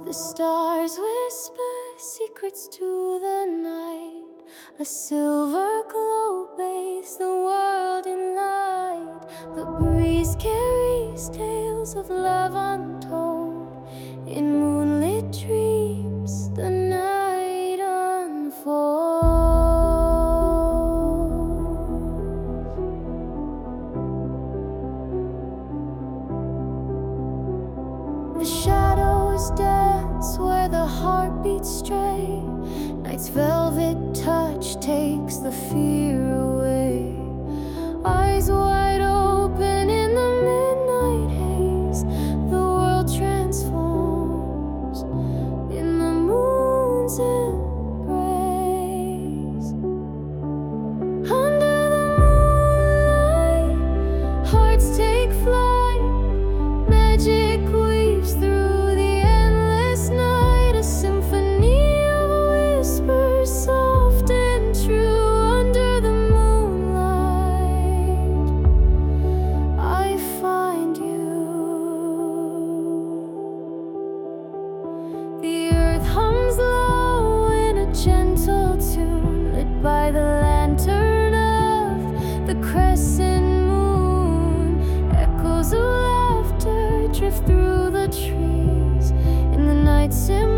The stars whisper secrets to the night. A silver glow bathes the world in light. The breeze carries tales of love untold. In moonlit dreams, the night unfolds. The shadows dance where the heart beats stray. Night's velvet touch takes the fear away. Eyes wide open in the midnight haze. The world transforms in the moon's embrace. Under the moonlight, hearts take flight. Magic weaves through the endless night. A symphony of whispers, soft and true. Under the moonlight, I find you. The earth hums low in a gentle tune, lit by the lantern of the crescent moon. Echoes of laughter drift through the trees in the night.